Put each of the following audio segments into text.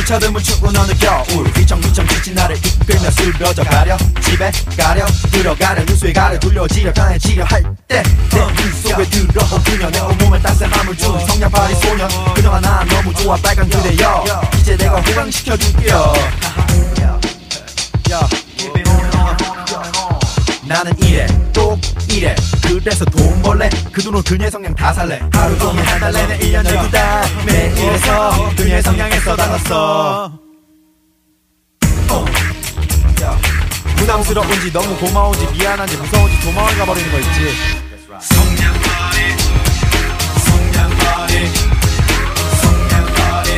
인적조차 드문 추운 어느 겨울 휘청휘청 지친 나를 이끌며 쓰러져 가려 집에 가려 들어가려 누수에 가려 돌려지려 편해지려 할 때 내 눈 속에 들어온 그녀 내 온몸에 따스함을 준 성냥팔이 소년 그녀가 나 너무 좋아 빨간 그대여 이제 내가 호강시켜줄게요. 나는 이래 또 이래 그래서 돈 벌래 그 돈으로 그녀의 성냥 다 살래 하루 종일 한 달 내내 1년 12달 매일 이래서 그녀의 성냥에 쏟아놨어. 부담스러운지 너무 고마운지 미안한지 무서운지 도망을 가버리는 거 있지. 성냥팔이 성냥팔이 성냥팔이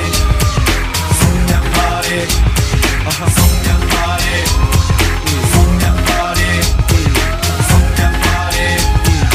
성냥팔이 성냥팔이 성냥팔이 성냥팔이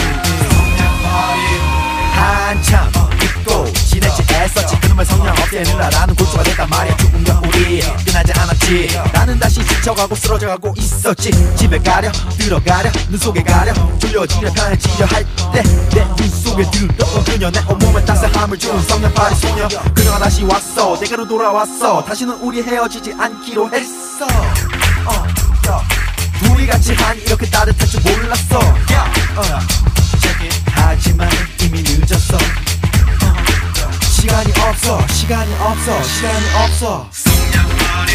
성냥팔이 한참 잊고 지냈지 애썼지 그놈의 성냥 없애느라라는 골수가 됐단 말이야. 죽은 겨울이 끝나지 않았지. 나는 다시 지쳐가고 쓰러져가고 있었지. 집에 가려 들어가려 눈 속에 가려 졸려지려 편해지려 할 때 내 눈 속에 들어온 그녀 내 온몸에 따스함을 준 성냥팔이 소녀 그녀가 다시 왔어 내게로 돌아왔어. 다시는 우리 헤어지지 않기로 했어. 둘이 같이 하니 이렇게 따뜻할 줄 몰랐어. 하지만 이미 늦었어. 시간이 없어 시간이 없어 시간이 없어. 성냥팔이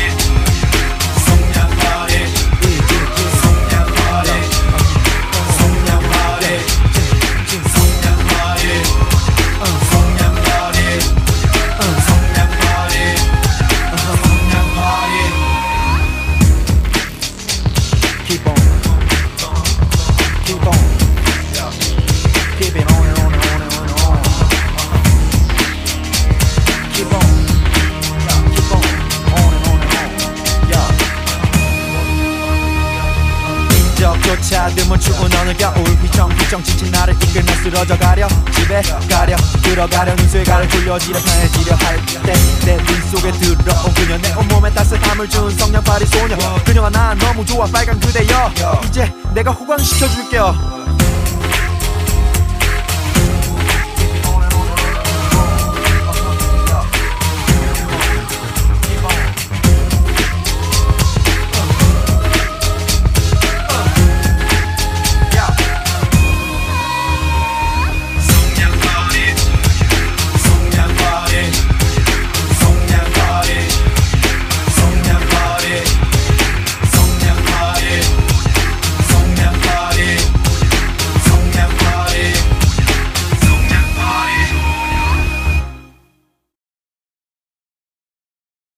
성냥팔이 성냥팔이 성냥팔이 성냥팔이 성냥팔이 성냥팔이 성냥팔이 Keep on Keep on Keep it on and on and on and on. Keep on Keep on and on and on. Yeah. 인적조차 드문 추운 어느 겨울 휘청휘청 지친 나를 이끌며 쓰러져 가려 집에 가려 들어가려 눈수에 가려 졸려지려 편해지려 할 때 내 눈 속에 들어온 그녀 내 온몸에 따스함을 준 성냥팔이 소녀 그녀가 나 너무 좋아 빨간 그대여 이제 내가 호강시켜줄게요.